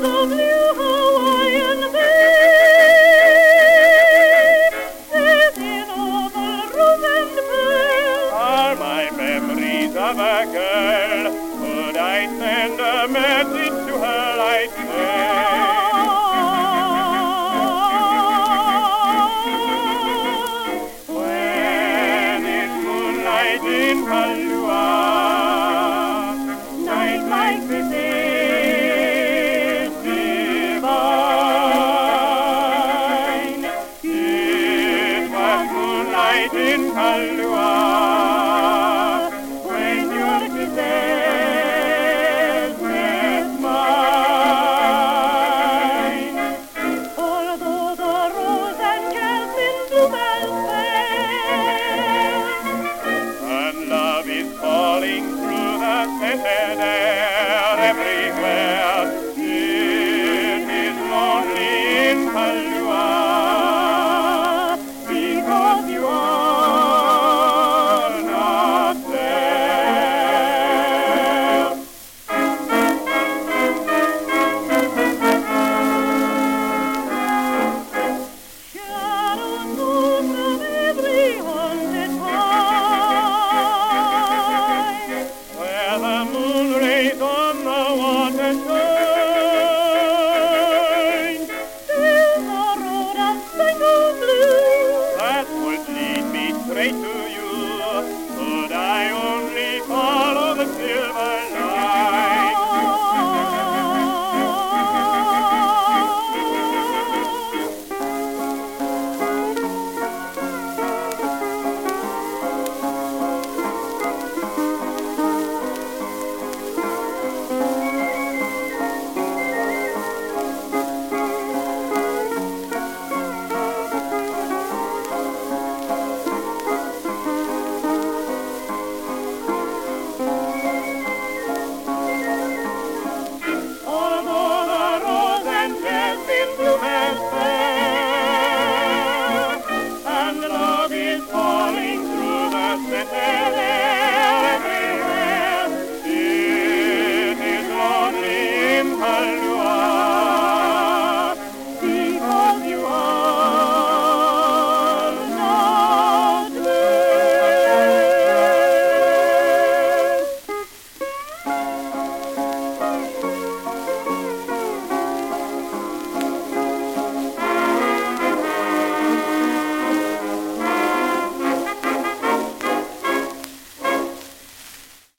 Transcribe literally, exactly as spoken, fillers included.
of blue Hawaiian Bay, within all the room and pearl, are my memories of a girl. Could I send a message to her, I'd say, when it's moonlight in Kailua, night like this is divine. It was moonlight in Kailua, when your kisses met mine. although the rose and jasmine bloom as fair, And love is falling through the scented air everywhere. It is lonely in Kailua, because you are not there. shadows move from every haunted pine, Where the moon rays on the water shine, till the road of spangled blue. that would lead me straight to you. Could I only follow the silver line? Although the rose and jasmine bloom as fair,